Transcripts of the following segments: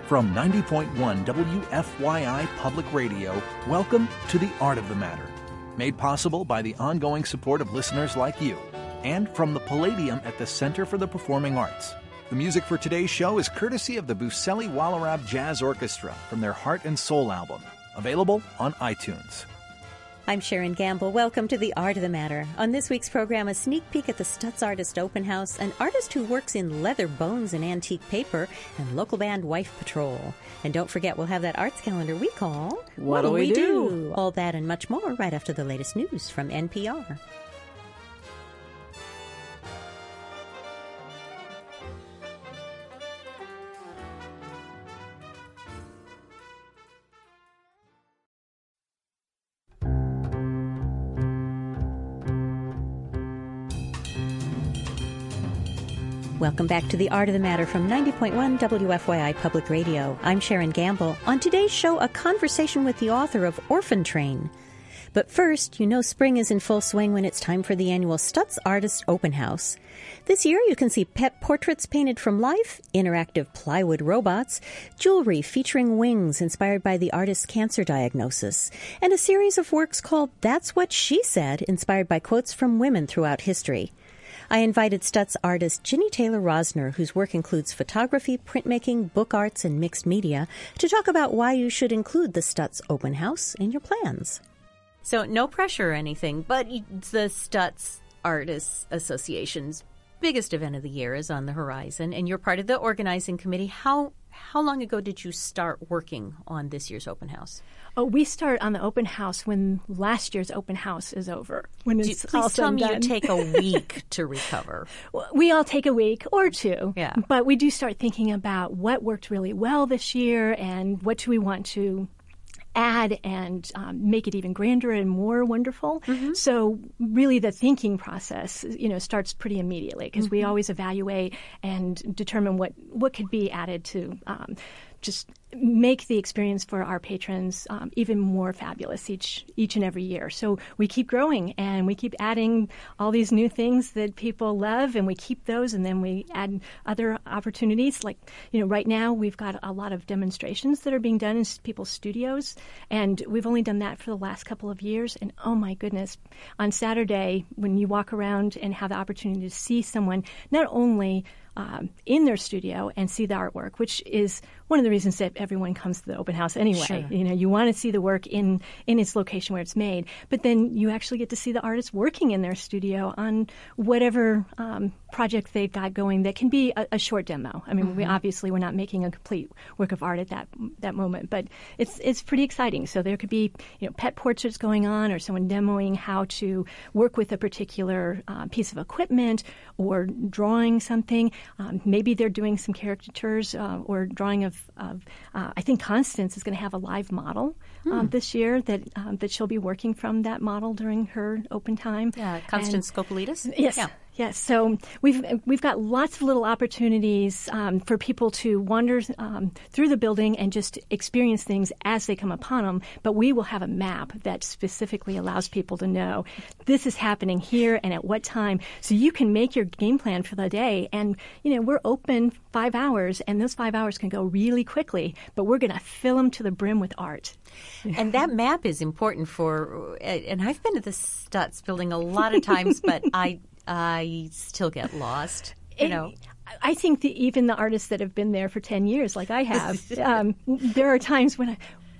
From 90.1 WFYI Public Radio, welcome to The Art of the Matter. Made possible by the ongoing support of listeners like you, and from the Palladium at the Center for the Performing Arts. The music for today's show is courtesy of the Buseli Wallarab Jazz Orchestra from their Heart and Soul album, available on iTunes. I'm Sharon Gamble. Welcome to The Art of the Matter. On this week's program, a sneak peek at the Stutz Artist Open House, an artist who works in leather bones and antique paper, and local band Wife Patrol. And don't forget, we'll have that arts calendar we call What'll We Do? All that and much more right after the latest news from NPR. Welcome back to The Art of the Matter from 90.1 WFYI Public Radio. I'm Sharon Gamble. On today's show, a conversation with the author of Orphan Train. But first, you know spring is in full swing when it's time for the annual Stutz Artist Open House. This year, you can see pet portraits painted from life, interactive plywood robots, jewelry featuring wings inspired by the artist's cancer diagnosis, and a series of works called That's What She Said, inspired by quotes from women throughout history. I invited Stutz artist Ginny Taylor Rosner, whose work includes photography, printmaking, book arts, and mixed media, to talk about why you should include the Stutz Open House in your plans. So no pressure or anything, but the Stutz Artists Association's biggest event of the year is on the horizon, and you're part of the organizing committee. How long ago did you start working on this year's open house? Oh, we start on the open house when last year's open house is over. Please tell me you take a week to recover. We all take a week or two. Yeah. But we do start thinking about what worked really well this year and what do we want to add and make it even grander and more wonderful. Mm-hmm. So really the thinking process, starts pretty immediately because we always evaluate and determine what could be added to just make the experience for our patrons even more fabulous each and every year. So we keep growing and we keep adding all these new things that people love, and we keep those, and then we add other opportunities. Like, right now we've got a lot of demonstrations that are being done in people's studios, and we've only done that for the last couple of years. And oh my goodness, on Saturday when you walk around and have the opportunity to see someone not only in their studio and see the artwork, which is one of the reasons that everyone comes to the open house anyway. Sure. You want to see the work in its location where it's made, but then you actually get to see the artists working in their studio on whatever project they've got going that can be a short demo. I mean, we're not making a complete work of art at that moment, but it's pretty exciting. So there could be pet portraits going on, or someone demoing how to work with a particular piece of equipment, or drawing something. Maybe they're doing some caricatures or drawing of I think Constance is going to have a live model this year that she'll be working from that model during her open time. Yeah, Constance Skopolidis? Yes. Yeah. Yes, so we've got lots of little opportunities for people to wander through the building and just experience things as they come upon them. But we will have a map that specifically allows people to know this is happening here and at what time, so you can make your game plan for the day. And we're open 5 hours, and those 5 hours can go really quickly. But we're going to fill them to the brim with art. And that map is important and I've been to the Stutz building a lot of times, but I still get lost. I think even the artists that have been there for 10 years, like I have, there are times when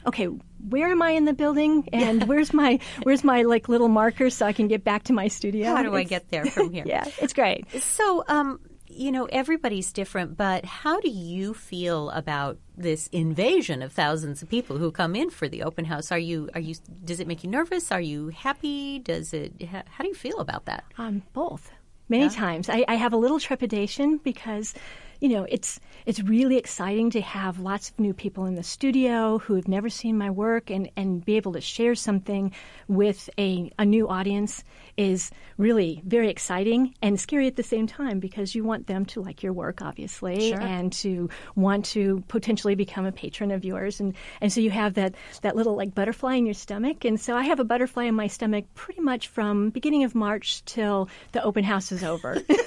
where am I in the building? And where's my little marker so I can get back to my studio? How do I get there from here? Yeah, it's great. So, everybody's different, but how do you feel about this invasion of thousands of people who come in for the open house? Does it make you nervous? Are you happy? How do you feel about that? Both. Many times. I have a little trepidation because it's really exciting to have lots of new people in the studio who have never seen my work, and be able to share something with a new audience is really very exciting and scary at the same time, because you want them to like your work, obviously, sure, and to want to potentially become a patron of yours. And so you have that little butterfly in your stomach. And so I have a butterfly in my stomach pretty much from beginning of March till the open house is over.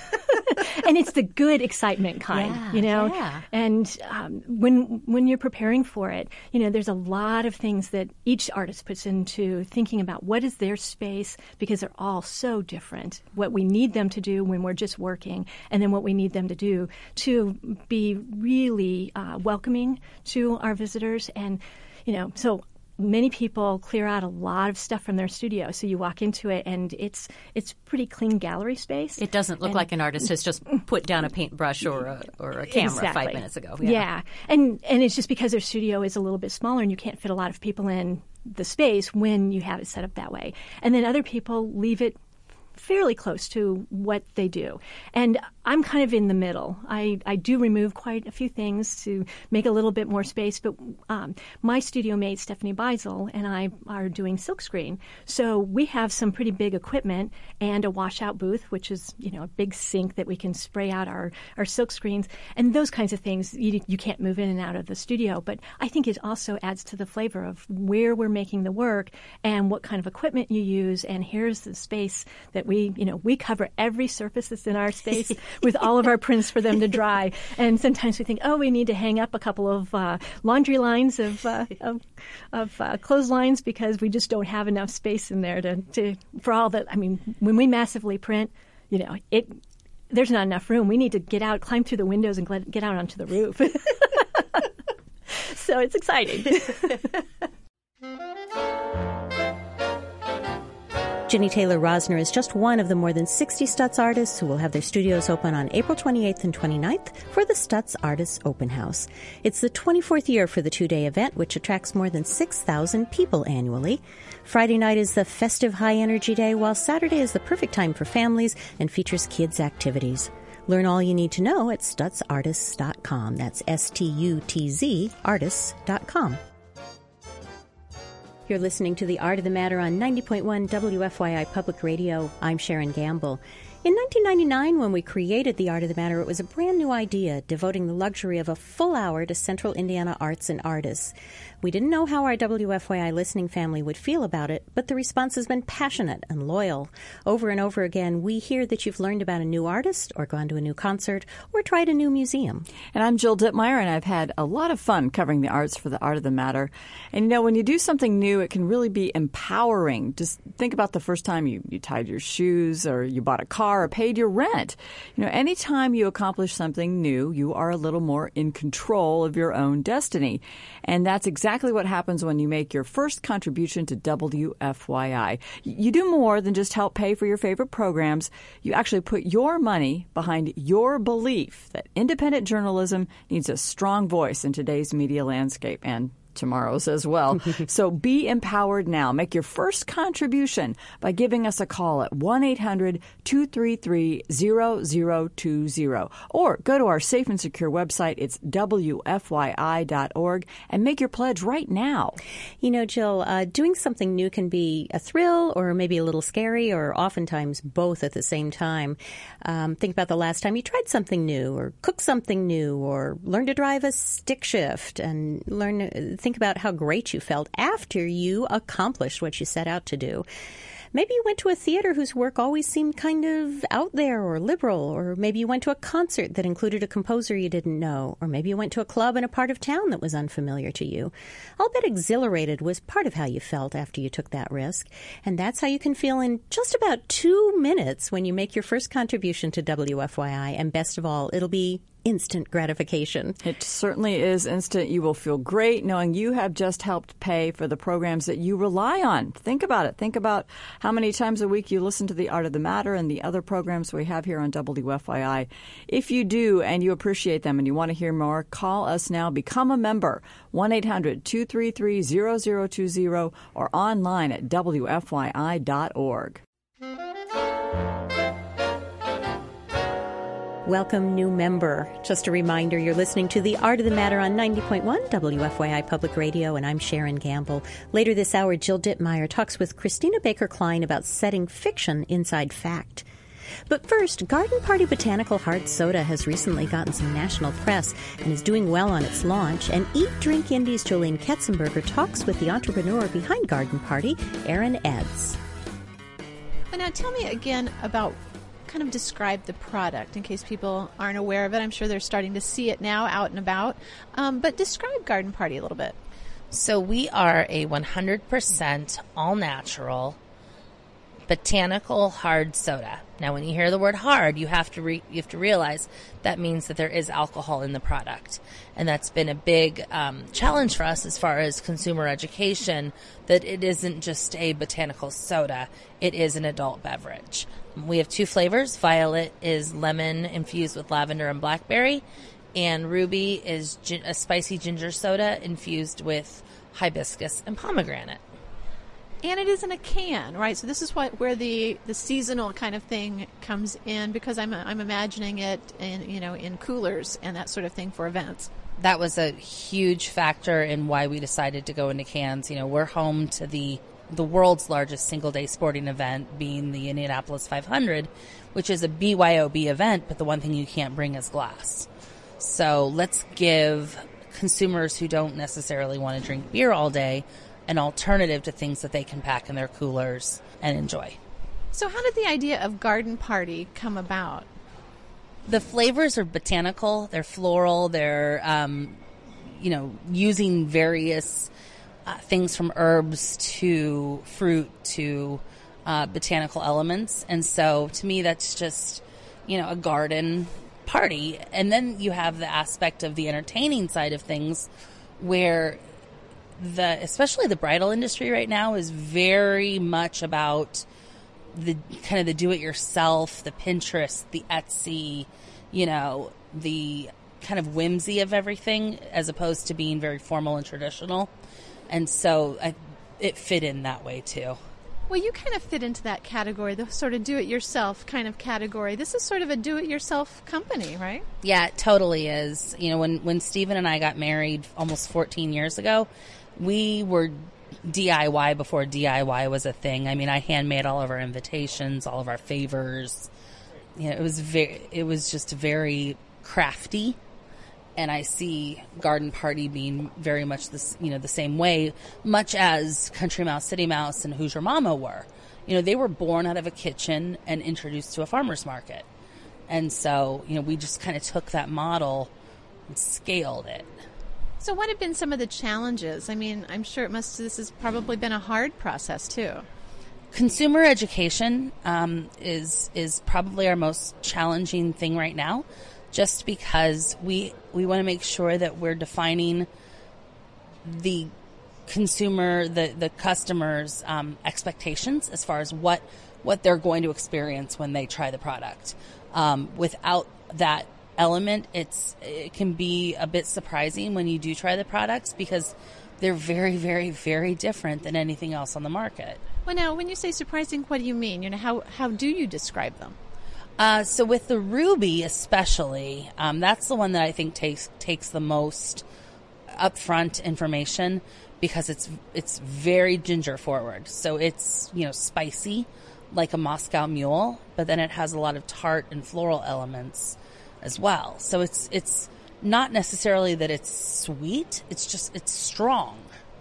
And it's the good excitement kind, Yeah. And when you're preparing for it, there's a lot of things that each artist puts into thinking about what is their space, because they're all so different. What we need them to do when we're just working, and then what we need them to do to be really welcoming to our visitors. And, so many people clear out a lot of stuff from their studio. So you walk into it, and it's pretty clean gallery space. It doesn't look like an artist has just put down a paintbrush or a camera 5 minutes ago. Yeah. And it's just because their studio is a little bit smaller, and you can't fit a lot of people in the space when you have it set up that way. And then other people leave it fairly close to what they do. And I'm kind of in the middle. I do remove quite a few things to make a little bit more space, but my studio mate, Stephanie Beisel, and I are doing silkscreen. So we have some pretty big equipment and a washout booth, which is, a big sink that we can spray out our silkscreens. And those kinds of things you can't move in and out of the studio. But I think it also adds to the flavor of where we're making the work and what kind of equipment you use. And here's the space that we cover every surface that's in our space with all of our prints for them to dry. And sometimes we think, we need to hang up a couple of laundry lines of clotheslines because we just don't have enough space in there to for all that. I mean, when we massively print, there's not enough room. We need to get out, climb through the windows, and get out onto the roof. So it's exciting. Ginny Taylor Rosner is just one of the more than 60 Stutz artists who will have their studios open on April 28th and 29th for the Stutz Artists Open House. It's the 24th year for the two-day event, which attracts more than 6,000 people annually. Friday night is the festive high-energy day, while Saturday is the perfect time for families and features kids' activities. Learn all you need to know at stutzartists.com. That's STUTZ artists.com. You're listening to The Art of the Matter on 90.1 WFYI Public Radio. I'm Sharon Gamble. In 1999, when we created The Art of the Matter, it was a brand new idea, devoting the luxury of a full hour to Central Indiana arts and artists. We didn't know how our WFYI listening family would feel about it, but the response has been passionate and loyal. Over and over again, we hear that you've learned about a new artist, or gone to a new concert, or tried a new museum. And I'm Jill Dittmeyer, and I've had a lot of fun covering the arts for The Art of the Matter. And, when you do something new, it can really be empowering. Just think about the first time you tied your shoes, or you bought a car, or paid your rent. Anytime you accomplish something new, you are a little more in control of your own destiny. And that's exactly what happens when you make your first contribution to WFYI. You do more than just help pay for your favorite programs. You actually put your money behind your belief that independent journalism needs a strong voice in today's media landscape, and tomorrow's as well. So be empowered now. Make your first contribution by giving us a call at 1-800-233-0020, or go to our safe and secure website. It's WFYI.org, and make your pledge right now. Jill, doing something new can be a thrill or maybe a little scary, or oftentimes both at the same time. Think about the last time you tried something new, or cooked something new, or learned to drive a stick shift, and think about how great you felt after you accomplished what you set out to do. Maybe you went to a theater whose work always seemed kind of out there or liberal, or maybe you went to a concert that included a composer you didn't know, or maybe you went to a club in a part of town that was unfamiliar to you. I'll bet exhilarated was part of how you felt after you took that risk, and that's how you can feel in just about 2 minutes when you make your first contribution to WFYI, and best of all, it'll be instant gratification. It certainly is instant. You will feel great knowing you have just helped pay for the programs that you rely on. Think about it. Think about how many times a week you listen to The Art of the Matter and the other programs we have here on WFYI. If you do and you appreciate them and you want to hear more, call us now. Become a member. 1-800-233-0020, or online at WFYI.org. Welcome, new member. Just a reminder, you're listening to The Art of the Matter on 90.1 WFYI Public Radio, and I'm Sharon Gamble. Later this hour, Jill Dittmeyer talks with Christina Baker-Klein about setting fiction inside fact. But first, Garden Party Botanical Hard Soda has recently gotten some national press and is doing well on its launch. And Eat Drink Indie's Jolene Ketzenberger talks with the entrepreneur behind Garden Party, Aaron Eds. Now tell me again about kind of describe the product in case people aren't aware of it? I'm sure they're starting to see it now out and about. But describe Garden Party a little bit. So we are a 100% all-natural botanical hard soda. Now, when you hear the word hard, you have to realize that means that there is alcohol in the product. And that's been a big challenge for us as far as consumer education, that it isn't just a botanical soda. It is an adult beverage. We have 2 flavors. Violet is lemon infused with lavender and blackberry, and Ruby is a spicy ginger soda infused with hibiscus and pomegranate. And it is in a can, right? So this is where the seasonal kind of thing comes in, because I'm imagining it in coolers and that sort of thing for events. That was a huge factor in why we decided to go into cans. We're home to the world's largest single-day sporting event, being the Indianapolis 500, which is a BYOB event, but the one thing you can't bring is glass. So let's give consumers who don't necessarily want to drink beer all day an alternative to things that they can pack in their coolers and enjoy. So how did the idea of Garden Party come about? The flavors are botanical, they're floral, they're, using various things from herbs to fruit to botanical elements. And so to me, that's just, a garden party. And then you have the aspect of the entertaining side of things, where especially the bridal industry right now is very much about the kind of the do-it-yourself, the Pinterest, the Etsy, the kind of whimsy of everything, as opposed to being very formal and traditional. And so it fit in that way too. Well, you kind of fit into that category, the sort of do-it-yourself kind of category. This is sort of a do-it-yourself company, right? Yeah, it totally is. When Stephen and I got married almost 14 years ago, we were DIY before DIY was a thing. I mean, I handmade all of our invitations, all of our favors. It was just very crafty. And I see Garden Party being very much this, the same way, much as Country Mouse, City Mouse, and Who's Your Mama were. They were born out of a kitchen and introduced to a farmer's market. And so, we just kind of took that model and scaled it. So what have been some of the challenges? I mean, I'm sure this has probably been a hard process too. Consumer education is probably our most challenging thing right now, just because we want to make sure that we're defining the consumer, the customer's expectations as far as what they're going to experience when they try the product. Without that element, it can be a bit surprising when you do try the products, because they're very, very, very different than anything else on the market. Well, now, when you say surprising, what do you mean? How do you describe them? So with the Ruby especially, that's the one that I think takes the most upfront information, because it's very ginger forward. So it's, spicy like a Moscow Mule, but then it has a lot of tart and floral elements as well. So it's not necessarily that it's sweet, it's strong.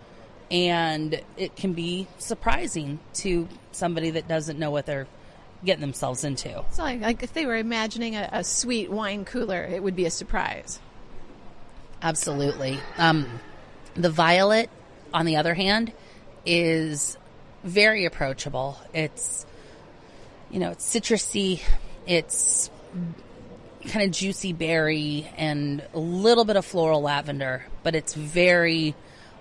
And it can be surprising to somebody that doesn't know what they're getting themselves into. So like if they were imagining a sweet wine cooler, it would be a surprise. Absolutely. The Violet, on the other hand, is very approachable. It's, it's citrusy, it's kind of juicy berry and a little bit of floral lavender, but it's very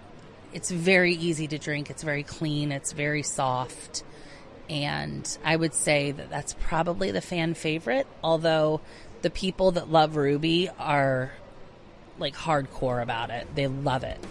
easy to drink. It's very clean. It's very soft. And I would say that that's probably the fan favorite, although the people that love Ruby are like hardcore about it. They love it.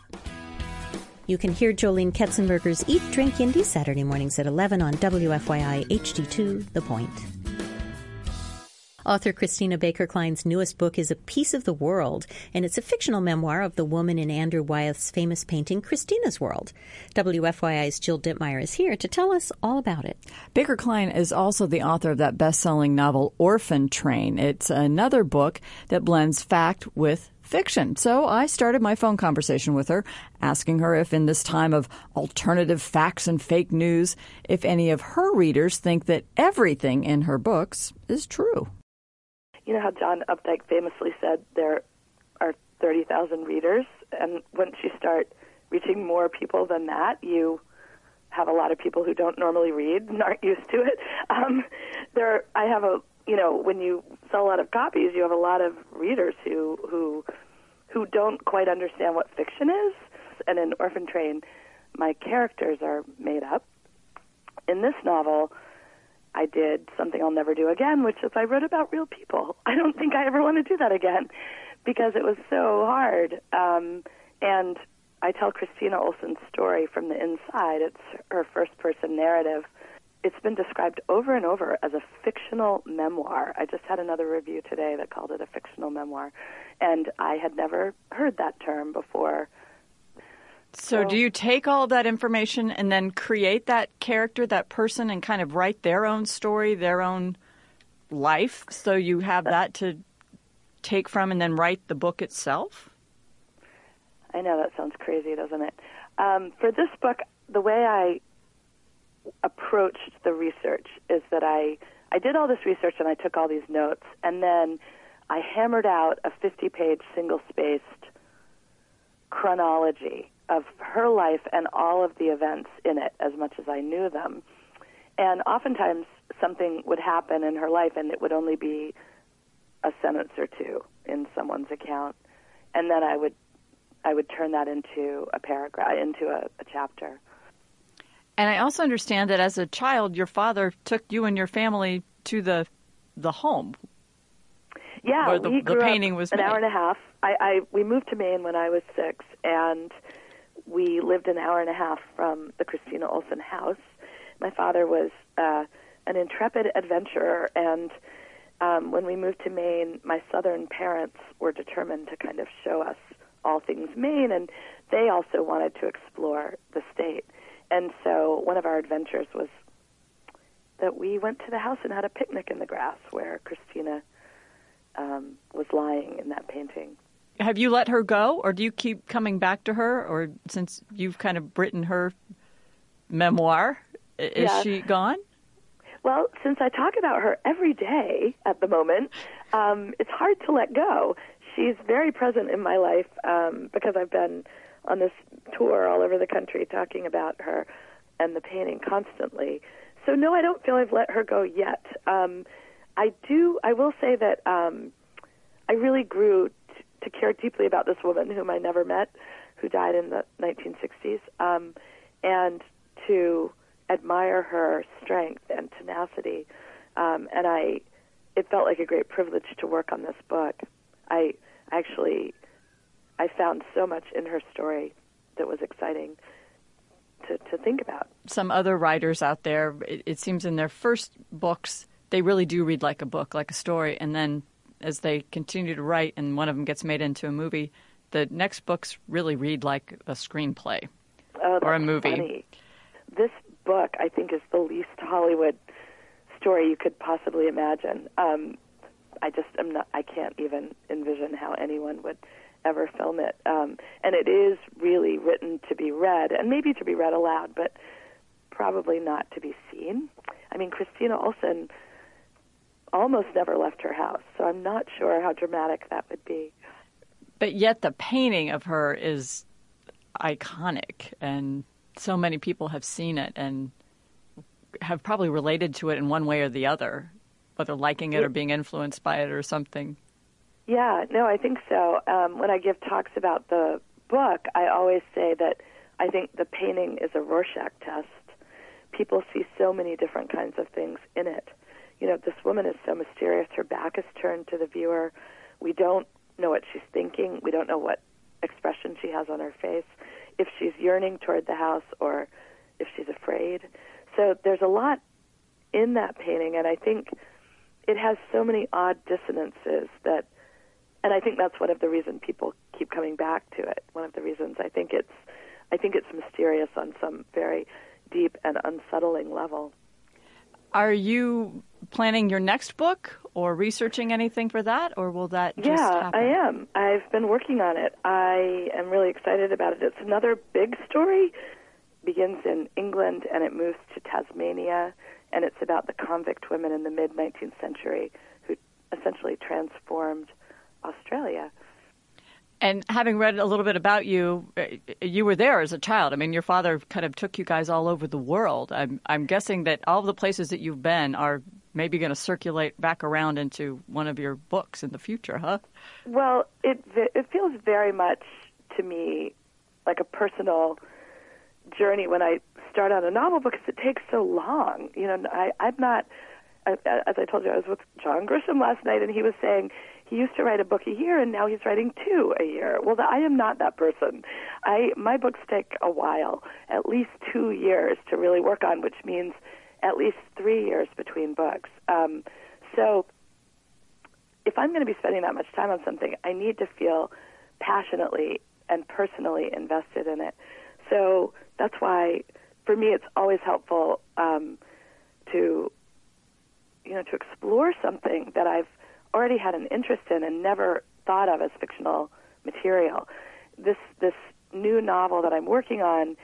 You can hear Jolene Ketzenberger's Eat, Drink, Indie Saturday mornings at 11 on WFYI HD2, The Point. Author Christina Baker Klein's newest book is A Piece of the World, and it's a fictional memoir of the woman in Andrew Wyeth's famous painting, Christina's World. WFYI's Jill Dittmeyer is here to tell us all about it. Baker Klein is also the author of that best-selling novel, Orphan Train. It's another book that blends fact with fiction. So I started my phone conversation with her, asking her if in this time of alternative facts and fake news, if any of her readers think that everything in her books is true. You know how John Updike famously said there are 30,000 readers, and once you start reaching more people than that, you have a lot of people who don't normally read and aren't used to it. When you sell a lot of copies, you have a lot of readers who don't quite understand what fiction is. And in Orphan Train, my characters are made up. In this novel, I did something I'll never do again, which is I wrote about real people. I don't think I ever want to do that again because it was so hard. And I tell Christina Olson's story from the inside. It's her first-person narrative. It's been described over and over as a fictional memoir. I just had another review today that called it a fictional memoir, and I had never heard that term before. So do you take all of that information and then create that character, that person, and kind of write their own story, their own life, so you have that to take from and then write the book itself? I know that sounds crazy, doesn't it? For this book, the way I approached the research is that I did all this research and I took all these notes, and then I hammered out a 50-page single-spaced chronology of her life and all of the events in it as much as I knew them. And oftentimes something would happen in her life and it would only be a sentence or two in someone's account, and then I would turn that into a paragraph, into a chapter. And I also understand that as a child, your father took you and your family to the home. Yeah, where the painting was an made. Hour and a half. We moved to Maine when I was 6, and we lived an hour and a half from the Christina Olson house. My father was an intrepid adventurer, and when we moved to Maine, my southern parents were determined to kind of show us all things Maine, and they also wanted to explore the state. And so one of our adventures was that we went to the house and had a picnic in the grass where Christina was lying in that painting. Have you let her go, or do you keep coming back to her? Or since you've kind of written her memoir, is she gone? Well, since I talk about her every day at the moment, it's hard to let go. She's very present in my life because I've been on this tour all over the country talking about her and the painting constantly. So no, I don't feel I've let her go yet. I will say that I really grew to care deeply about this woman whom I never met, who died in the 1960s, and to admire her strength and tenacity. And it felt like a great privilege to work on this book. I found so much in her story that was exciting to think about. Some other writers out there, it seems in their first books, they really do read like a book, like a story, and then as they continue to write and one of them gets made into a movie, the next books really read like a screenplay or a movie. Funny. This book, I think, is the least Hollywood story you could possibly imagine. I can't even envision how anyone would ever film it. And it is really written to be read, and maybe to be read aloud, but probably not to be seen. I mean, Christina Olson almost never left her house, so I'm not sure how dramatic that would be. But yet the painting of her is iconic, and so many people have seen it and have probably related to it in one way or the other, whether liking it or being influenced by it or something. Yeah, no, I think so. When I give talks about the book, I always say that I think the painting is a Rorschach test. People see so many different kinds of things in it. You know, this woman is so mysterious. Her back is turned to the viewer. We don't know what she's thinking. We don't know what expression she has on her face, if she's yearning toward the house or if she's afraid. So there's a lot in that painting, and I think it has so many odd dissonances that, and I think that's one of the reasons people keep coming back to it. One of the reasons I think it's mysterious on some very deep and unsettling level. Are you planning your next book or researching anything for that, or will that just happen? Yeah, I am. I've been working on it. I am really excited about it. It's another big story. It begins in England and it moves to Tasmania, and it's about the convict women in the mid-19th century who essentially transformed Australia. And having read a little bit about you, you were there as a child. I mean, your father kind of took you guys all over the world. I'm guessing that all the places that you've been are maybe going to circulate back around into one of your books in the future, huh? Well, it feels very much to me like a personal journey when I start on a novel because it takes so long. You know, I'm not, as I told you, I was with John Grisham last night, and he was saying he used to write a book a year, and now he's writing 2 a year. Well, I am not that person. My books take a while, at least 2 years to really work on, which means at least 3 years between books. So if I'm going to be spending that much time on something, I need to feel passionately and personally invested in it. So that's why, for me, it's always helpful to explore something that I've already had an interest in and never thought of as fictional material. This new novel that I'm working on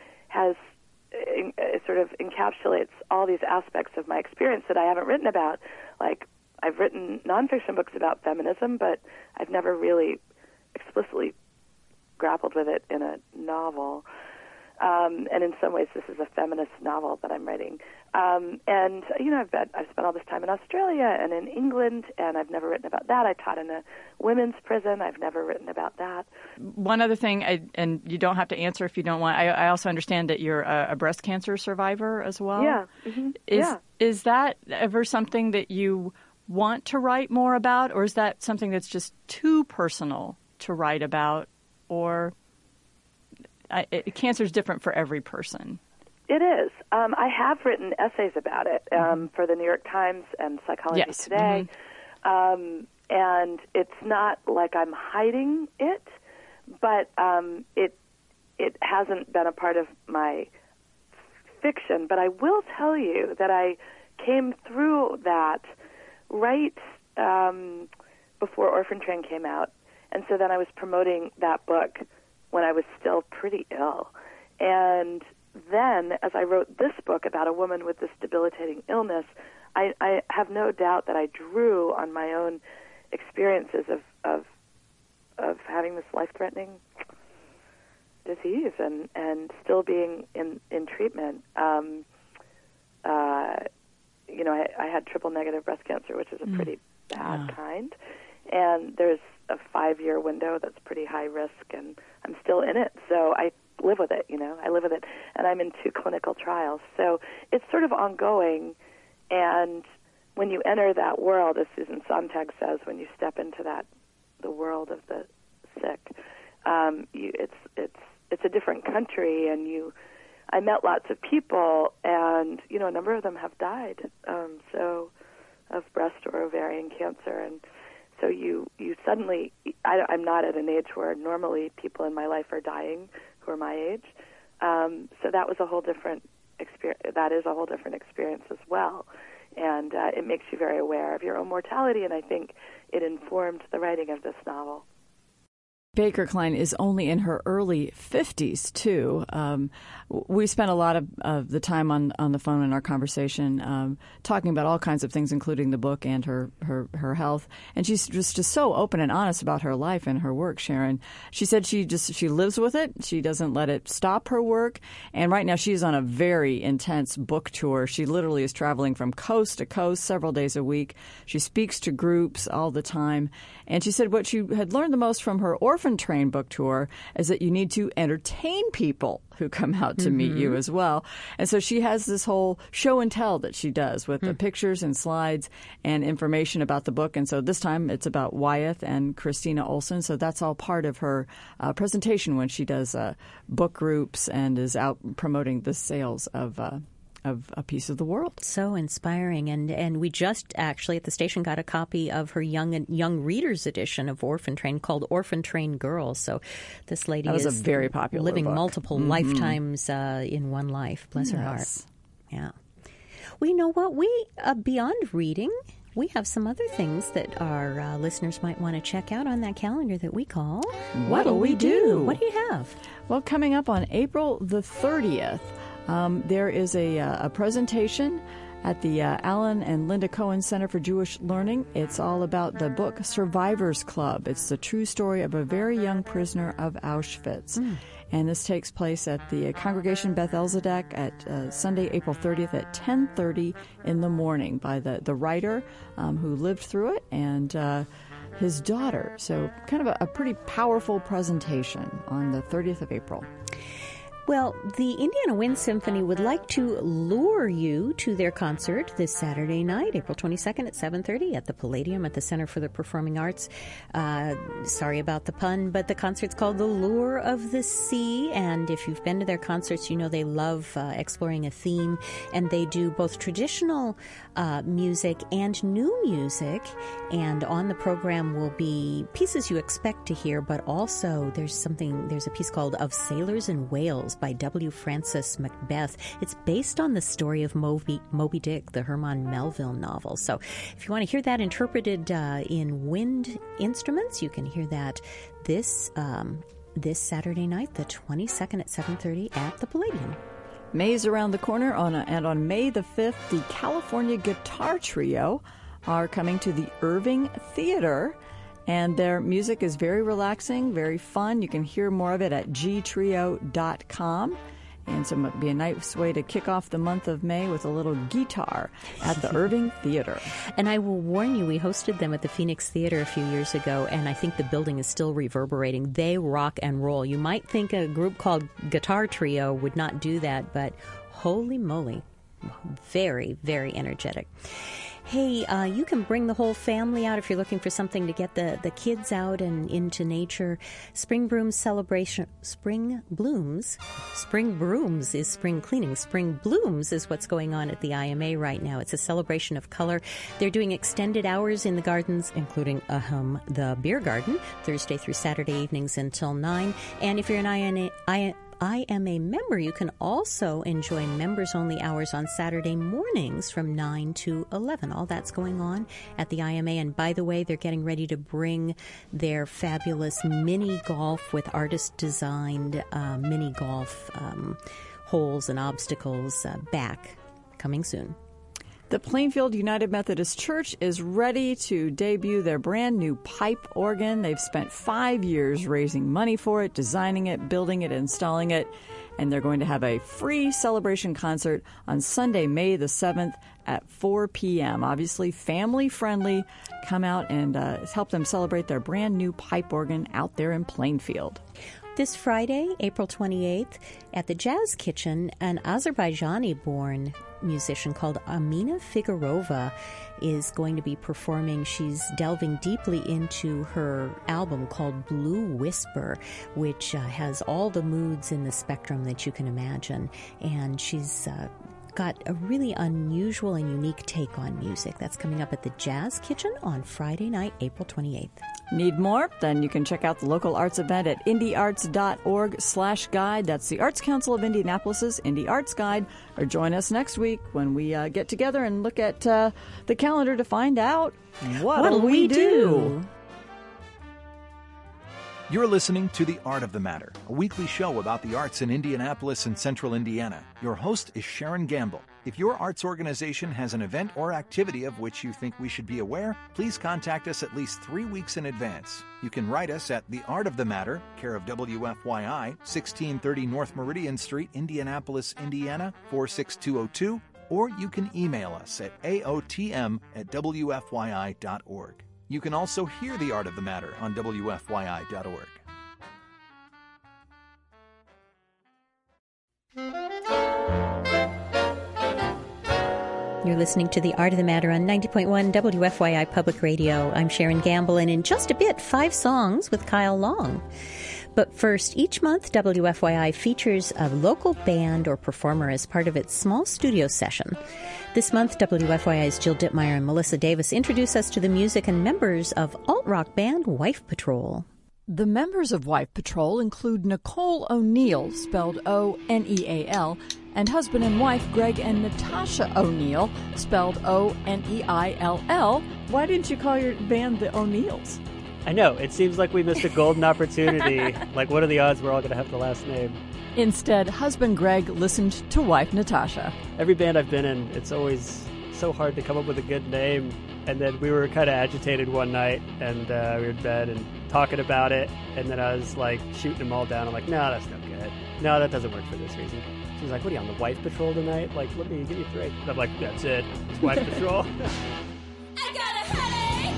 sort of encapsulates all these aspects of my experience that I haven't written about. Like, I've written nonfiction books about feminism, but I've never really explicitly grappled with it in a novel. And in some ways, this is a feminist novel that I'm writing. And, I've spent all this time in Australia and in England, and I've never written about that. I taught in a women's prison. I've never written about that. One other thing, and you don't have to answer if you don't want, I also understand that you're a breast cancer survivor as well. Yeah. Mm-hmm. Is that ever something that you want to write more about, or is that something that's just too personal to write about, or... cancer is different for every person. It is. I have written essays about it for the New York Times and Psychology Today. Mm-hmm. And it's not like I'm hiding it, but it hasn't been a part of my fiction. But I will tell you that I came through that right before Orphan Train came out. And so then I was promoting that book when I was still pretty ill. And then, as I wrote this book about a woman with this debilitating illness, I have no doubt that I drew on my own experiences of having this life-threatening disease and still being in treatment. I had triple-negative breast cancer, which is a pretty bad kind. And there's a 5-year window that's pretty high risk, and I'm still in it. So I live with it, I live with it. And I'm in 2 clinical trials. So it's sort of ongoing. And when you enter that world, as Susan Sontag says, when you step into the world of the sick, it's a different country. And I met lots of people, and, a number of them have died, of breast or ovarian cancer. And so you suddenly, I'm not at an age where normally people in my life are dying who are my age. So that was a whole different experience. That is a whole different experience as well. And it makes you very aware of your own mortality, and I think it informed the writing of this novel. Baker Klein is only in her early 50s, too. We spent a lot of the time on the phone in our conversation talking about all kinds of things, including the book and her health. And she's just so open and honest about her life and her work, Sharon. She said she lives with it. She doesn't let it stop her work. And right now she's on a very intense book tour. She literally is traveling from coast to coast several days a week. She speaks to groups all the time. And she said what she had learned the most from her Orphan Train book tour is that you need to entertain people who come out to meet you as well. And so she has this whole show and tell that she does with the pictures and slides and information about the book. And so this time it's about Wyeth and Christina Olson. So that's all part of her presentation when she does book groups and is out promoting the sales of of a piece of the world. So inspiring. And we just actually at the station got a copy of her young readers edition of Orphan Train called Orphan Train Girls. So this lady is a very popular living book. Multiple lifetimes in one life. Bless her heart. Yeah. Well, you know what? We, beyond reading, we have some other things that our listeners might want to check out on that calendar that we call What'll We Do? What do you have? Well, coming up on April the 30th, there is a presentation at the Alan and Linda Cohen Center for Jewish Learning. It's all about the book Survivors Club. It's the true story of a very young prisoner of Auschwitz. And this takes place at the Congregation Beth Elzadek at Sunday, April 30th at 10:30 in the morning by the writer who lived through it and his daughter. So kind of a pretty powerful presentation on the 30th of April. Well, the Indiana Wind Symphony would like to lure you to their concert this Saturday night, April 22nd at 7:30 at the Palladium at the Center for the Performing Arts. Sorry about the pun, but the concert's called The Lure of the Sea, and if you've been to their concerts, you know they love exploring a theme, and they do both traditional music and new music, and on the program will be pieces you expect to hear, but also there's a piece called Of Sailors and Whales by W. Francis Macbeth. It's based on the story of Moby Dick, the Herman Melville novel. So if you want to hear that interpreted in wind instruments, you can hear that this Saturday night, the 22nd at 7:30 at the Palladium. May's around the corner, and on May the 5th, the California Guitar Trio are coming to the Irving Theater, and their music is very relaxing, very fun. You can hear more of it at gtrio.com. And so it might be a nice way to kick off the month of May with a little guitar at the Irving Theater. And I will warn you, we hosted them at the Phoenix Theater a few years ago, and I think the building is still reverberating. They rock and roll. You might think a group called Guitar Trio would not do that, but holy moly, very, very energetic. Hey, you can bring the whole family out if you're looking for something to get the kids out and into nature. Spring Brooms is spring cleaning. Spring Blooms is what's going on at the IMA right now. It's a celebration of color. They're doing extended hours in the gardens, including the beer garden, Thursday through Saturday evenings until 9. And if you're an IMA member, you can also enjoy members-only hours on Saturday mornings from 9 to 11. All that's going on at the IMA. And by the way, they're getting ready to bring their fabulous mini golf with artist-designed mini golf holes and obstacles back, coming soon. The Plainfield United Methodist Church is ready to debut their brand new pipe organ. They've spent 5 years raising money for it, designing it, building it, installing it, and they're going to have a free celebration concert on Sunday, May the 7th at 4 p.m. Obviously family friendly. Come out and help them celebrate their brand new pipe organ out there in Plainfield. This Friday, April 28th, at the Jazz Kitchen, an Azerbaijani-born musician called Amina Figurova is going to be performing. She's delving deeply into her album called Blue Whisper, which has all the moods in the spectrum that you can imagine. And she's got a really unusual and unique take on music. That's coming up at the Jazz Kitchen on Friday night, April 28th. Need more? Then you can check out the local arts event at indiearts.org/guide. That's the Arts Council of Indianapolis's Indie Arts Guide. Or join us next week when we get together and look at the calendar to find out what'll we do? You're listening to The Art of the Matter, a weekly show about the arts in Indianapolis and central Indiana. Your host is Sharon Gamble. If your arts organization has an event or activity of which you think we should be aware, please contact us at least 3 weeks in advance. You can write us at The Art of the Matter, care of WFYI, 1630 North Meridian Street, Indianapolis, Indiana, 46202, or you can email us at aotm@wfyi.org. You can also hear The Art of the Matter on WFYI.org. You're listening to The Art of the Matter on 90.1 WFYI Public Radio. I'm Sharon Gamble, and in just a bit, 5 songs with Kyle Long. But first, each month, WFYI features a local band or performer as part of its small studio session. This month, WFYI's Jill Dittmeyer and Melissa Davis introduce us to the music and members of alt-rock band Wife Patrol. The members of Wife Patrol include Nicole O'Neill, spelled O-N-E-A-L, and husband and wife Greg and Natasha O'Neill, spelled O-N-E-I-L-L. Why didn't you call your band the O'Neills? I know, it seems like we missed a golden opportunity. Like, what are the odds we're all going to have the last name? Instead, husband Greg listened to wife Natasha. Every band I've been in, it's always so hard to come up with a good name. And then we were kind of agitated one night, and we were in bed and talking about it. And then I was like shooting them all down. I'm like, no, that's no good. No, that doesn't work for this reason. She was like, what are you, on the Wife Patrol tonight? Like, let me give you a break. And I'm like, that's it. It's Wife Patrol. I got a headache.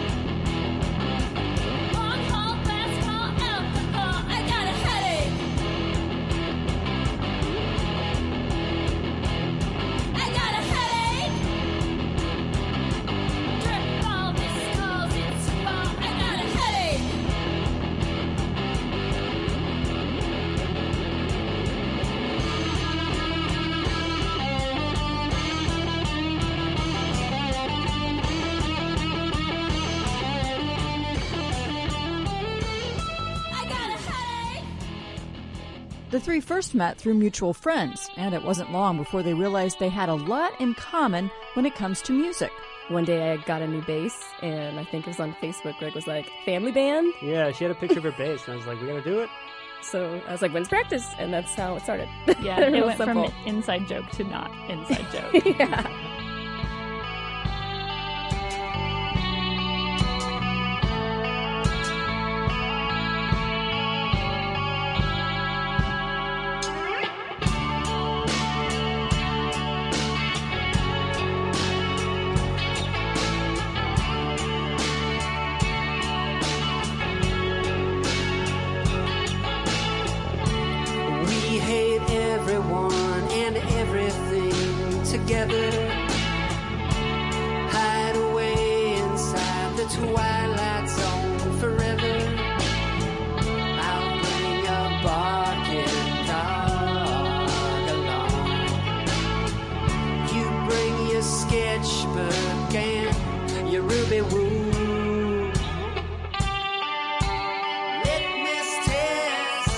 Long haul, fast haul, alcohol. I got a headache. I got a headache. Drip ball, missed calls, it's fall. I got a headache. The three first met through mutual friends, and it wasn't long before they realized they had a lot in common when it comes to music. One day I got a new bass, and I think it was on Facebook. Greg was like, family band? Yeah, she had a picture of her bass, and I was like, we gotta do it? So I was like, when's practice? And that's how it started. Yeah, it went simple. from inside joke to not inside joke. Yeah. We hate everyone and everything together. Hide away inside the twilight zone forever. I'll bring a barking dog along. You bring your sketchbook and your ruby woo. Litmus test.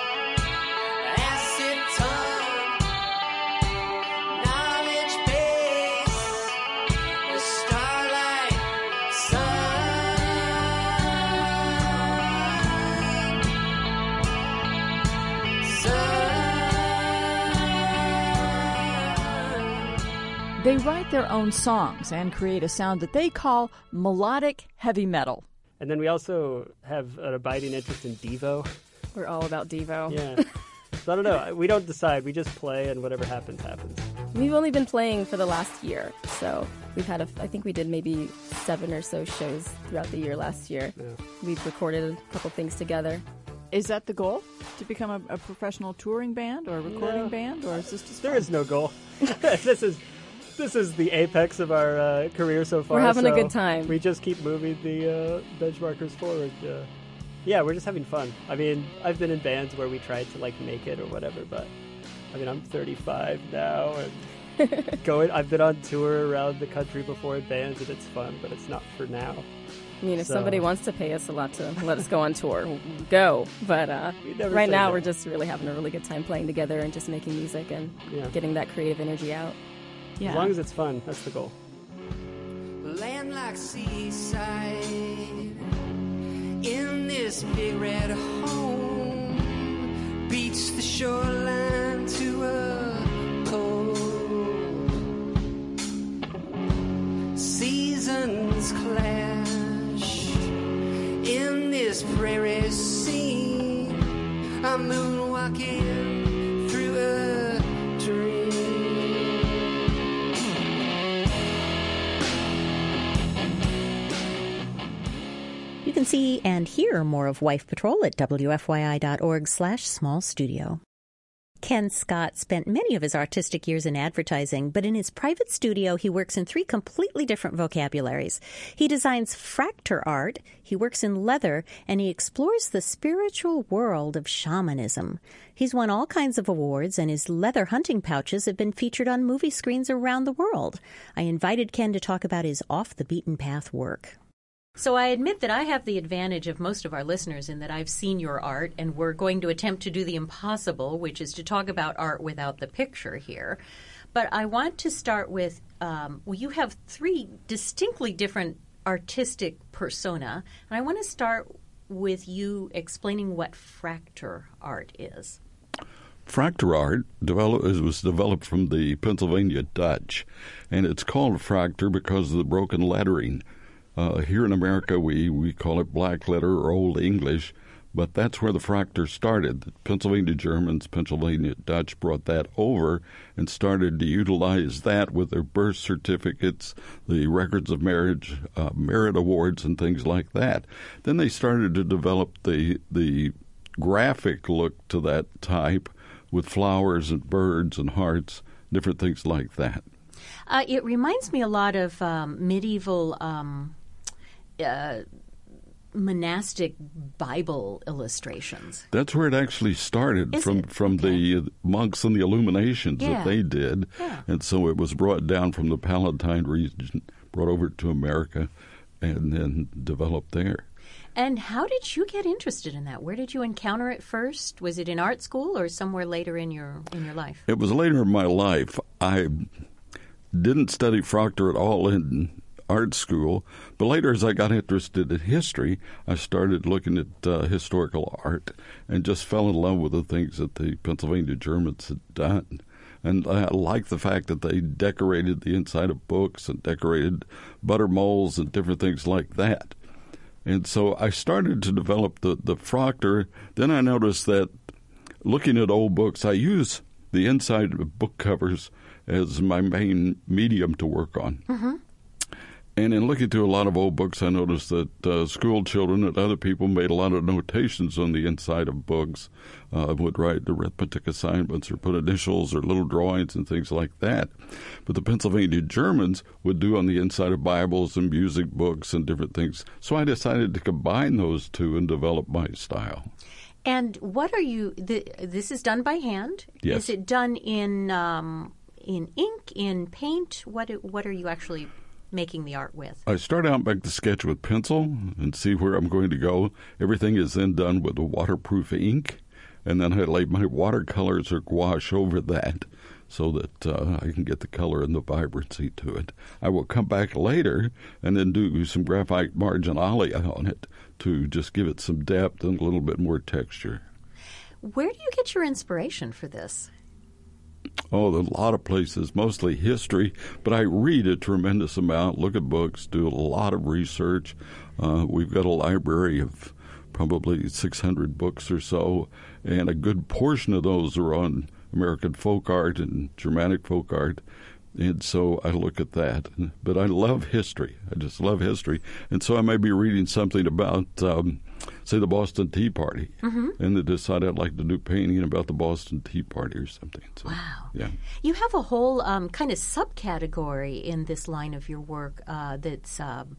Acid tongue, knowledge base, the starlight sun. They write their own songs and create a sound that they call melodic heavy metal. And then we also have an abiding interest in Devo. We're all about Devo. Yeah. So I don't know. We don't decide. We just play, and whatever happens, happens. We've only been playing for the last year, so we've had I think we did maybe 7 or so shows throughout the year last year. Yeah. We've recorded a couple things together. Is that the goal? To become a professional touring band or a recording band? Or is this just There fun? is no goal. This is the apex of our career so far. We're having a so good time. We just keep moving the benchmarkers forward. Yeah, we're just having fun. I mean, I've been in bands where we tried to like make it or whatever, but I mean, I'm 35 now and I've been on tour around the country before in bands, and it's fun, but it's not for now. I mean, if somebody wants to pay us a lot to let us go on tour, we'll go. But right now, we're just really having a really good time playing together and just making music and getting that creative energy out. Yeah. As long as it's fun, that's the goal. Land like seaside, in this big red home, beats the shoreline to a cold. Seasons clash in this prairie scene. I'm moonwalking through a dream. You can see and hear more of Wife Patrol at WFYI.org/small studio. Ken Scott spent many of his artistic years in advertising, but in his private studio, he works in 3 completely different vocabularies. He designs fracture art, he works in leather, and he explores the spiritual world of shamanism. He's won all kinds of awards, and his leather hunting pouches have been featured on movie screens around the world. I invited Ken to talk about his off-the-beaten-path work. So I admit that I have the advantage of most of our listeners in that I've seen your art, and we're going to attempt to do the impossible, which is to talk about art without the picture here. But I want to start with, you have 3 distinctly different artistic persona, and I want to start with you explaining what fracture art is. Fracture art was developed from the Pennsylvania Dutch, and it's called fracture because of the broken lettering. Here in America, we call it black letter or Old English, but that's where the fracture started. The Pennsylvania Germans, Pennsylvania Dutch brought that over and started to utilize that with their birth certificates, the records of marriage, merit awards, and things like that. Then they started to develop the graphic look to that type with flowers and birds and hearts, different things like that. It reminds me a lot of medieval monastic Bible illustrations. That's where it actually started, from the monks and the illuminations that they did. Yeah. And so it was brought down from the Palatine region, brought over to America, and then developed there. And how did you get interested in that? Where did you encounter it first? Was it in art school or somewhere later in your life? It was later in my life. I didn't study fracture at all in art school, but later as I got interested in history, I started looking at historical art and just fell in love with the things that the Pennsylvania Germans had done. And I liked the fact that they decorated the inside of books and decorated butter molds and different things like that. And so I started to develop the fracture. Then I noticed that looking at old books, I use the inside of book covers as my main medium to work on. Mm-hmm. And in looking through a lot of old books, I noticed that school children and other people made a lot of notations on the inside of books, would write arithmetic assignments or put initials or little drawings and things like that. But the Pennsylvania Germans would do on the inside of Bibles and music books and different things. So I decided to combine those two and develop my style. And what are you? This is done by hand. Yes. Is it done in ink, in paint? What are you actually making the art with? I start out by the sketch with pencil and see where I'm going to go. Everything is then done with a waterproof ink, and then I lay my watercolors or gouache over that so that I can get the color and the vibrancy to it. I will come back later and then do some graphite marginalia on it to just give it some depth and a little bit more texture. Where do you get your inspiration for this? Oh, there's a lot of places, mostly history, but I read a tremendous amount, look at books, do a lot of research. We've got a library of probably 600 books or so, and a good portion of those are on American folk art and Germanic folk art, and so I look at that. But I love history. I just love history. And so I may be reading something about, say, the Boston Tea Party, mm-hmm. and then decide I'd like to do painting about the Boston Tea Party or something. So, wow. Yeah. You have a whole kind of subcategory in this line of your work that's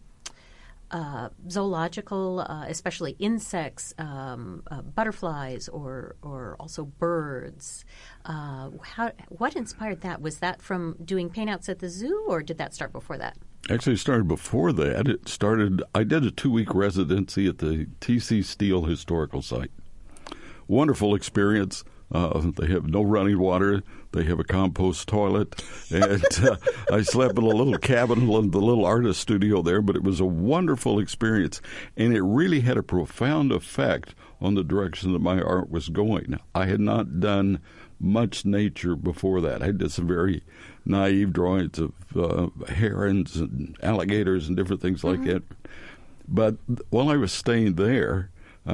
zoological, especially insects, butterflies, or also birds. What inspired that? Was that from doing paint-outs at the zoo, or did that start before that? Actually, it started before that. I did a 2-week residency at the T.C. Steele Historical Site. Wonderful experience. They have no running water. They have a compost toilet. And I slept in a little cabin in the little artist studio there, but it was a wonderful experience. And it really had a profound effect on the direction that my art was going. I had not done much nature before that. I did some very naive drawings of herons and alligators and different things like that. But while I was staying there,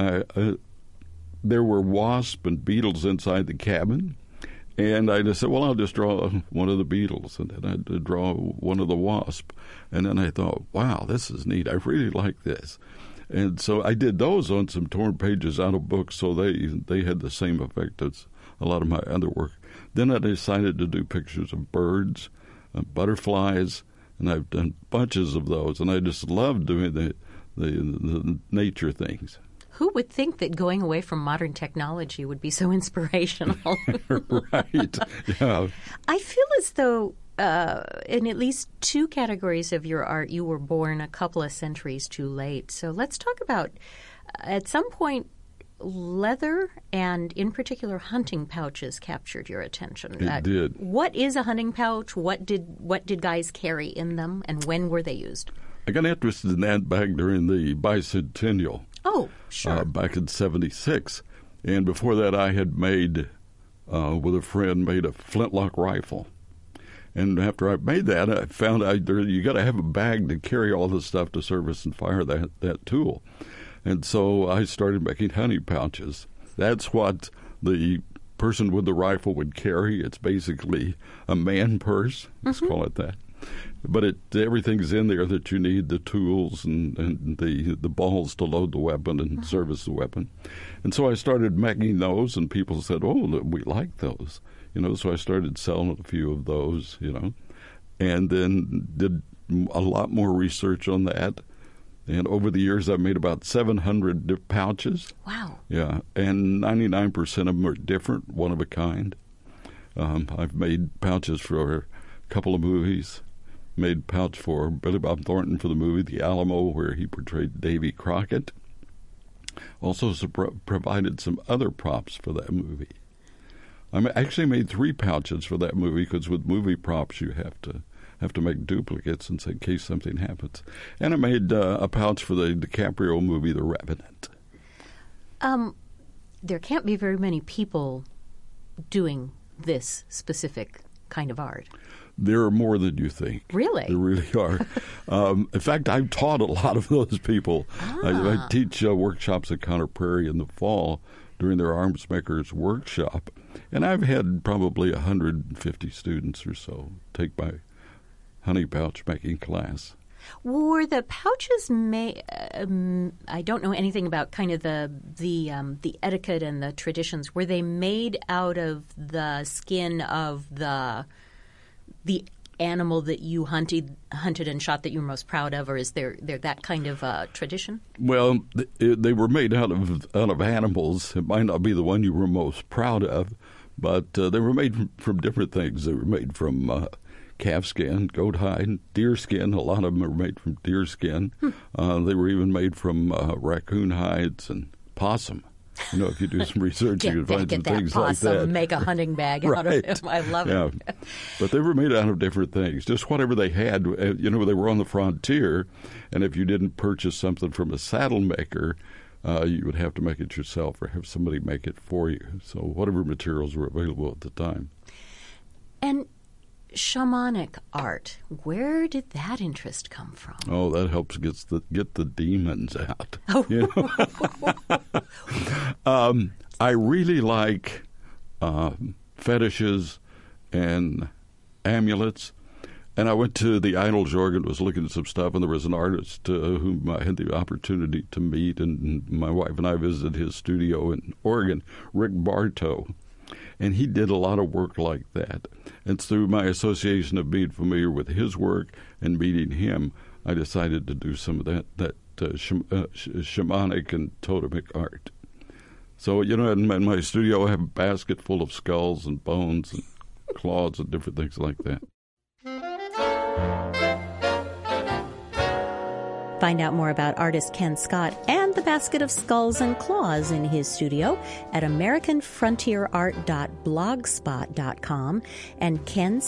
there were wasps and beetles inside the cabin. And I just said, well, I'll just draw one of the beetles. And then I'd draw one of the wasps. And then I thought, wow, this is neat. I really like this. And so I did those on some torn pages out of books, so they had the same effect as a lot of my other work. Then I decided to do pictures of birds, butterflies, and I've done bunches of those. And I just love doing the nature things. Who would think that going away from modern technology would be so inspirational? Right. Yeah. I feel as though in at least two categories of your art, you were born a couple of centuries too late. So let's talk about, at some point, leather and, in particular, hunting pouches captured your attention. It did. What is a hunting pouch? What did guys carry in them, and when were they used? I got interested in that back during the bicentennial. Oh, sure. Back in '76. And before that, I had made, with a friend, a flintlock rifle. And after I made that, I found out you got to have a bag to carry all the stuff to service and fire that tool. And so I started making hunting pouches. That's what the person with the rifle would carry. It's basically a man purse. Let's call it that. But everything's in there that you need, the tools and the balls to load the weapon and service the weapon. And so I started making those, and people said, oh, we like those. So I started selling a few of those, and then did a lot more research on that. And over the years, I've made about 700 pouches. Wow. Yeah, and 99% of them are different, one of a kind. I've made pouches for a couple of movies. Made pouch for Billy Bob Thornton for the movie The Alamo, where he portrayed Davy Crockett. Also provided some other props for that movie. I actually made 3 pouches for that movie, because with movie props you have to make duplicates in case something happens. And I made a pouch for the DiCaprio movie The Revenant. There can't be very many people doing this specific kind of art. There are more than you think. Really? There really are. In fact, I've taught a lot of those people. I teach workshops at Conner Prairie in the fall during their Arms Makers workshop, and I've had probably 150 students or so take my honey pouch making class. Were the pouches made? I don't know anything about kind of the etiquette and the traditions. Were they made out of the skin of the animal that you hunted and shot that you were most proud of, or is there that kind of tradition? Well, they were made out of animals. It might not be the one you were most proud of, but they were made from different things. They were made from calf skin, goat hide, deer skin. A lot of them are made from deer skin. They were even made from raccoon hides and possum. If you do some research, you can find some things like that. Make a hunting bag out of it. I love it. But they were made out of different things, just whatever they had. They were on the frontier, and if you didn't purchase something from a saddle maker, you would have to make it yourself or have somebody make it for you. So whatever materials were available at the time. And shamanic art, where did that interest come from? Oh, that helps get the demons out. I really like fetishes and amulets. And I went to the Idols Organ, was looking at some stuff, and there was an artist whom I had the opportunity to meet, and my wife and I visited his studio in Oregon, Rick Bartow. And he did a lot of work like that. And through my association of being familiar with his work and meeting him, I decided to do some of that shamanic and totemic art. So, in my studio, I have a basket full of skulls and bones and claws and different things like that. Find out more about artist Ken Scott and the basket of skulls and claws in his studio at AmericanFrontierArt.blogspot.com and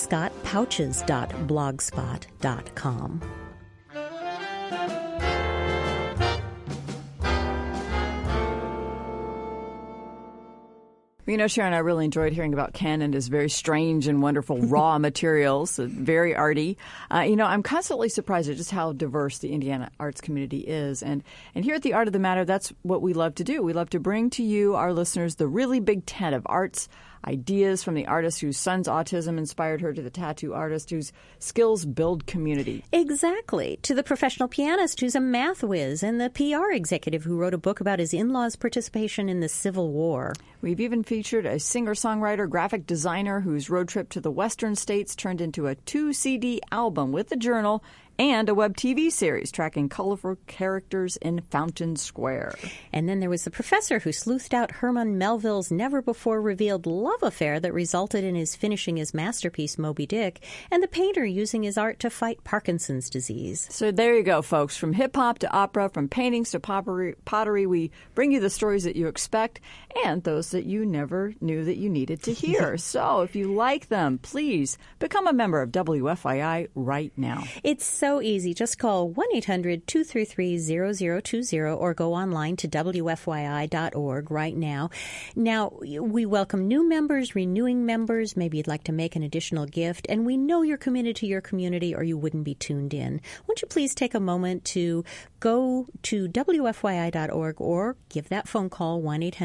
KenScottPouches.blogspot.com. Sharon, I really enjoyed hearing about Ken and his very strange and wonderful raw materials, very arty. I'm constantly surprised at just how diverse the Indiana arts community is. And here at the Art of the Matter, that's what we love to do. We love to bring to you, our listeners, the really big tent of arts ideas from the artist whose son's autism inspired her to the tattoo artist whose skills build community. Exactly. To the professional pianist who's a math whiz and the PR executive who wrote a book about his in-laws' participation in the Civil War. We've even featured a singer-songwriter, graphic designer whose road trip to the western states turned into a 2-CD album with a journal and a web TV series tracking colorful characters in Fountain Square. And then there was the professor who sleuthed out Herman Melville's never-before-revealed love affair that resulted in his finishing his masterpiece, Moby Dick, and the painter using his art to fight Parkinson's disease. So there you go, folks. From hip-hop to opera, from paintings to pottery, we bring you the stories that you expect and those that you never knew that you needed to hear. So if you like them, please become a member of WFYI right now. It's so easy. Just call 1-800-233-0020 or go online to WFYI.org right now. Now, we welcome new members, renewing members. Maybe you'd like to make an additional gift, and we know you're committed to your community or you wouldn't be tuned in. Won't you please take a moment to go to WFYI.org or give that phone call,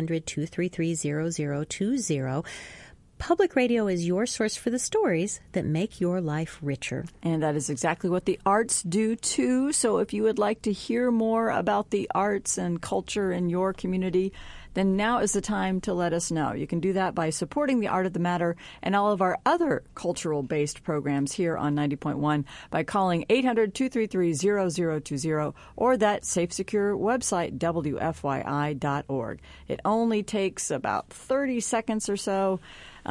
1-800-233-0020. Public radio is your source for the stories that make your life richer. And that is exactly what the arts do, too. So if you would like to hear more about the arts and culture in your community, then now is the time to let us know. You can do that by supporting the Art of the Matter and all of our other cultural-based programs here on 90.1 by calling 800-233-0020 or that safe, secure website, WFYI.org. It only takes about 30 seconds or so.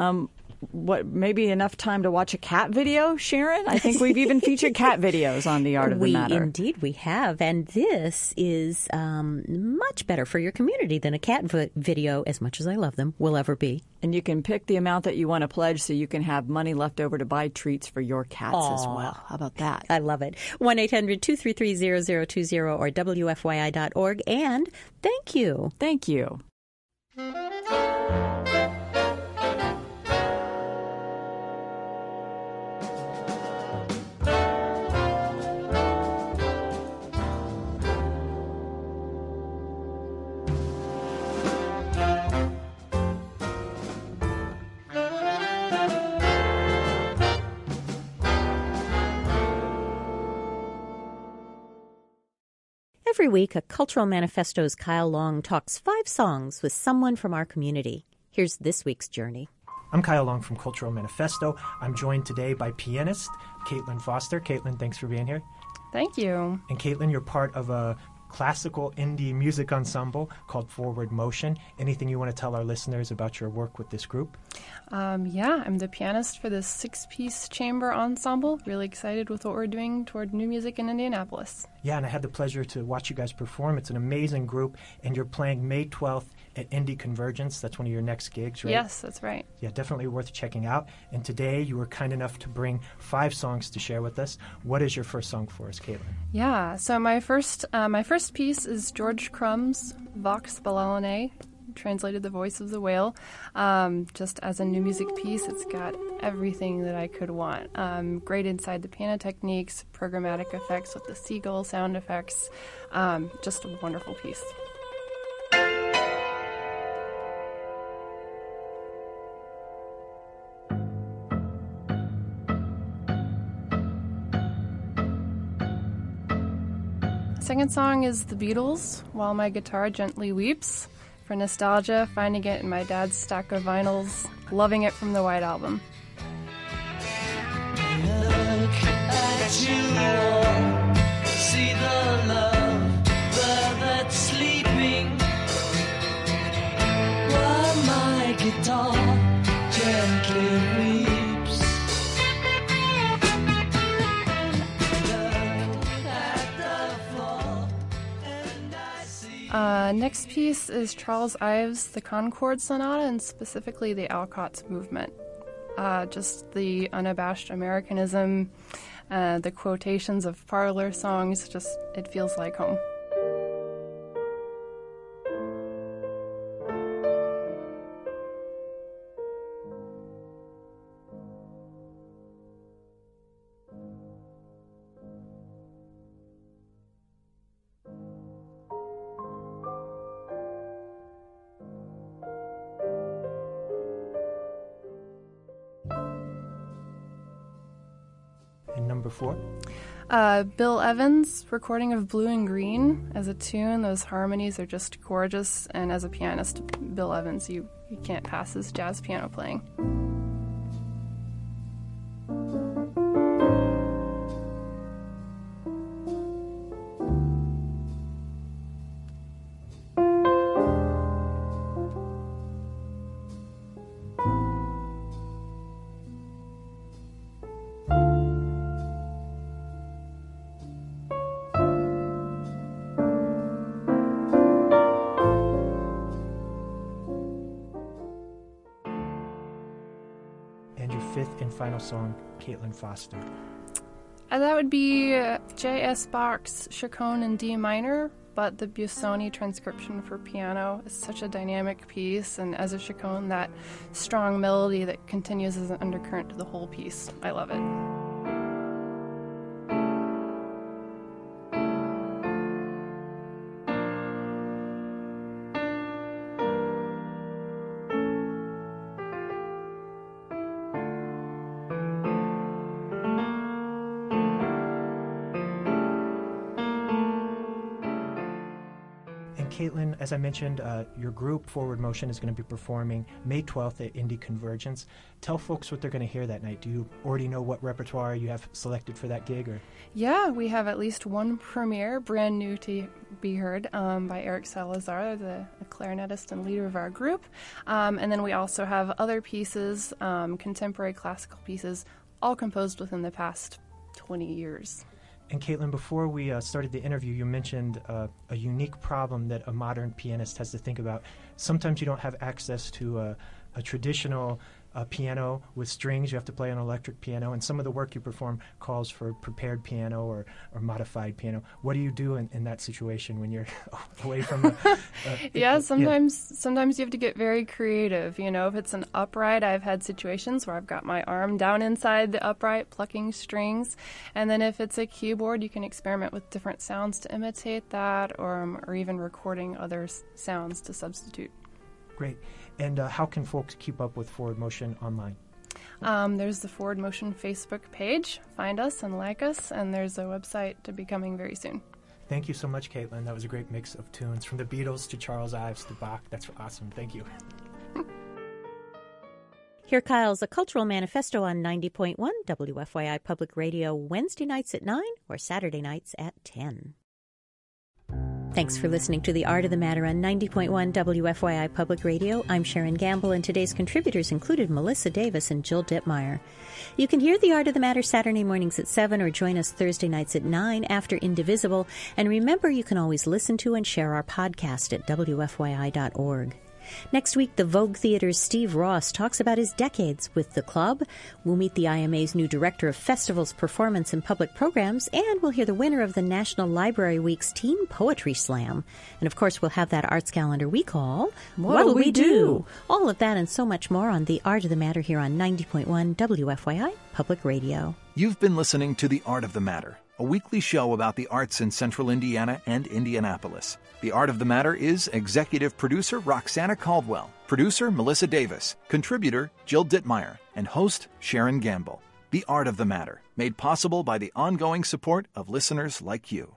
Maybe enough time to watch a cat video, Sharon? I think we've even featured cat videos on the Art of the Matter. Indeed, we have. And this is much better for your community than a cat video, as much as I love them, will ever be. And you can pick the amount that you want to pledge so you can have money left over to buy treats for your cats as well. How about that? I love it. 1-800-233-0020 or WFYI.org. And thank you. Thank you. Every week, a Cultural Manifesto's Kyle Long talks 5 songs with someone from our community. Here's this week's journey. I'm Kyle Long from Cultural Manifesto. I'm joined today by pianist Caitlin Foster. Caitlin, thanks for being here. Thank you. And Caitlin, you're part of a classical indie music ensemble called Forward Motion. Anything you want to tell our listeners about your work with this group? Yeah, I'm the pianist for this 6-piece chamber ensemble. Really excited with what we're doing toward new music in Indianapolis. Yeah, and I had the pleasure to watch you guys perform. It's an amazing group, and you're playing May 12th at Indie Convergence. That's one of your next gigs, right? Yes, that's right. Yeah, definitely worth checking out. And today you were kind enough to bring 5 songs to share with us. What is your first song for us, Caitlin? Yeah, so my first piece is George Crumb's Vox Bellone, translated The Voice of the Whale. Just as a new music piece, it's got everything that I could want. Great inside the piano techniques, programmatic effects with the seagull sound effects. Just a wonderful piece. Second song is The Beatles, While My Guitar Gently Weeps. For nostalgia, finding it in my dad's stack of vinyls, loving it from the White Album. Look at you all, see the love bird that's sleeping, while my guitar gently weeps. Next piece is Charles Ives' The Concord Sonata, and specifically the Alcott's movement. Just the unabashed Americanism, the quotations of parlor songs, just it feels like home. before? Bill Evans' recording of Blue and Green as a tune. Those harmonies are just gorgeous. And as a pianist, Bill Evans, you can't pass his jazz piano playing. Fifth and final song, Caitlin Foster. That would be J.S. Bach's Chaconne in D minor, but the Busoni transcription for piano is such a dynamic piece, and as a chaconne, that strong melody that continues as an undercurrent to the whole piece. I love it. Caitlin, as I mentioned, your group, Forward Motion, is going to be performing May 12th at Indie Convergence. Tell folks what they're going to hear that night. Do you already know what repertoire you have selected for that gig? Or? Yeah, we have at least one premiere, brand new to be heard, by Eric Salazar, the clarinetist and leader of our group. And then we also have other pieces, contemporary classical pieces, all composed within the past 20 years. And Caitlin, before we started the interview, you mentioned a unique problem that a modern pianist has to think about. Sometimes you don't have access to a traditional piano with strings. You have to play an electric piano, and some of the work you perform calls for prepared piano or modified piano. What do you do in that situation when you're away from the... Sometimes you have to get very creative. You know, if it's an upright, I've had situations where I've got my arm down inside the upright plucking strings. And then if it's a keyboard, you can experiment with different sounds to imitate that, or even recording other sounds to substitute. Great. And how can folks keep up with Forward Motion online? There's the Forward Motion Facebook page. Find us and like us, and there's a website to be coming very soon. Thank you so much, Caitlin. That was a great mix of tunes, from the Beatles to Charles Ives to Bach. That's awesome. Thank you. Hear Kyle's A Cultural Manifesto on 90.1 WFYI Public Radio, Wednesday nights at 9 or Saturday nights at 10. Thanks for listening to The Art of the Matter on 90.1 WFYI Public Radio. I'm Sharon Gamble, and today's contributors included Melissa Davis and Jill Dittmeyer. You can hear The Art of the Matter Saturday mornings at 7 or join us Thursday nights at 9 after Indivisible. And remember, you can always listen to and share our podcast at WFYI.org. Next week, the Vogue Theater's Steve Ross talks about his decades with the club. We'll meet the IMA's new Director of Festivals, Performance, and Public Programs, and we'll hear the winner of the National Library Week's Teen Poetry Slam. And, of course, we'll have that arts calendar we call What'll We Do? All of that and so much more on The Art of the Matter here on 90.1 WFYI Public Radio. You've been listening to The Art of the Matter, a weekly show about the arts in Central Indiana and Indianapolis. The Art of the Matter is executive producer Roxana Caldwell, producer Melissa Davis, contributor Jill Dittmeyer, and host Sharon Gamble. The Art of the Matter, made possible by the ongoing support of listeners like you.